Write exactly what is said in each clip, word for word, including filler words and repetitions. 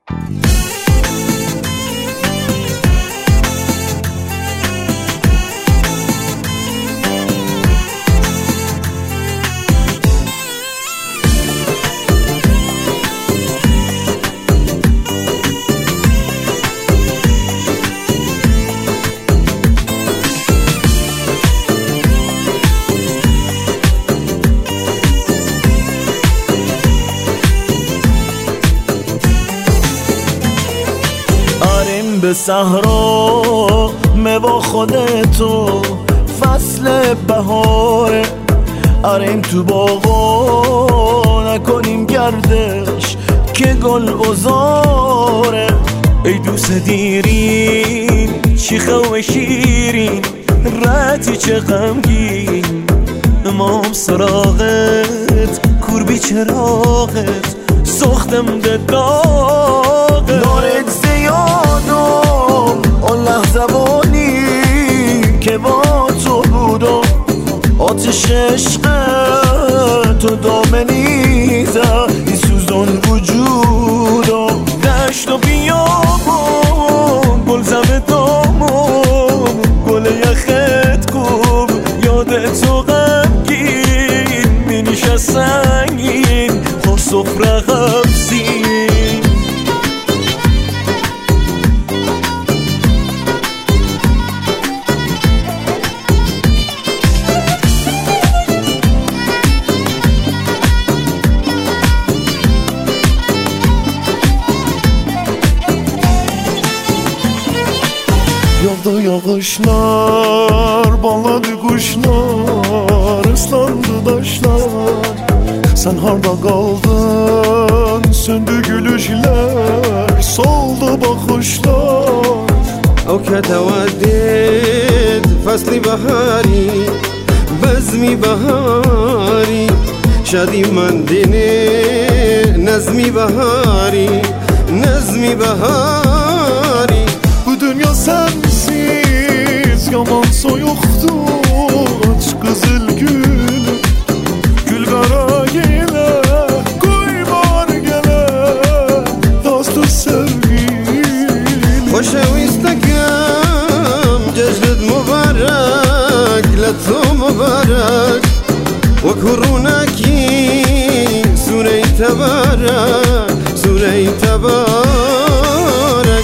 به صحرا موا خودتو فصل بهاره، آریم تو باغا نکنیم گردش که گل بزاره. ای دوست دیرین شیخه و شیرین رتی چه غمگین، امام سراغت کوربی چراغت سختم ده داغه. نارت زیادم آن لحظه وانی که با تو بودم، آتش عشق تو دامنی زد ای سوزان وجودم. دشت و بیابون گل زم دامون گل یخت کوب یادت تو غمگین می نشست سنگین خود سفره غمزین. Yağdı yağışlar, bağladı kuşlar, ıslandı taşlar. Sen harda kaldın, söndü gülüşler, soldu bakışlar. أو كتودد فصل بهاری بزمی بهاری شادی من دینه نظمی بهاری نظمی بهاری. Bu dünya sensiz yaman soyuktur, aç kızıl gül gül kara yine koybar gele dostu sevgilim. خوشویستکم جشنت مبارک لطو مبارک و کرونکی سوره تبارک سوره تبارک.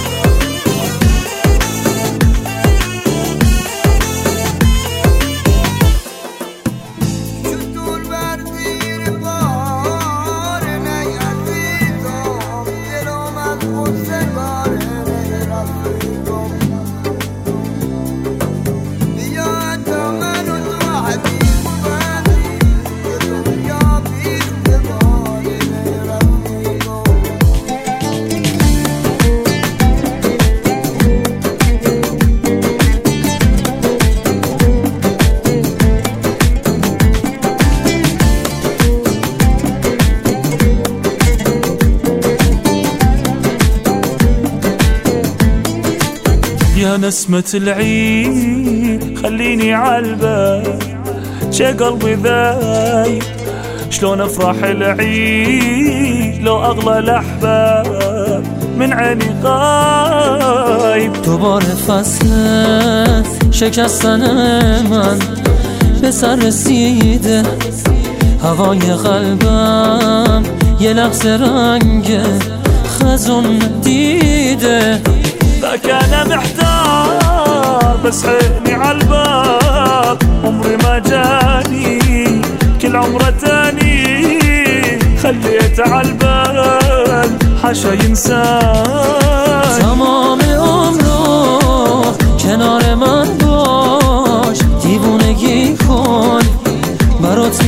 يا نسمة العيد خليني عالبال شي قلبي ذايب، شلون افرح العيد لو اغلى الاحباب من عيني غايب. دوباره فصل شکستن من به سر رسیده، هوای قلبم یه لحظه رنگ خزون دیده. ذاك انا محتار بس عيني عالباب عمري ما جاني كل عمره تاني خليت عالبال حاشا ينسان. تمام عمرو کنار من باش، دیوونگی کن برات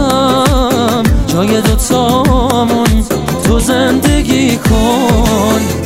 میمیرم، جای دوتامون تو زندگی کن.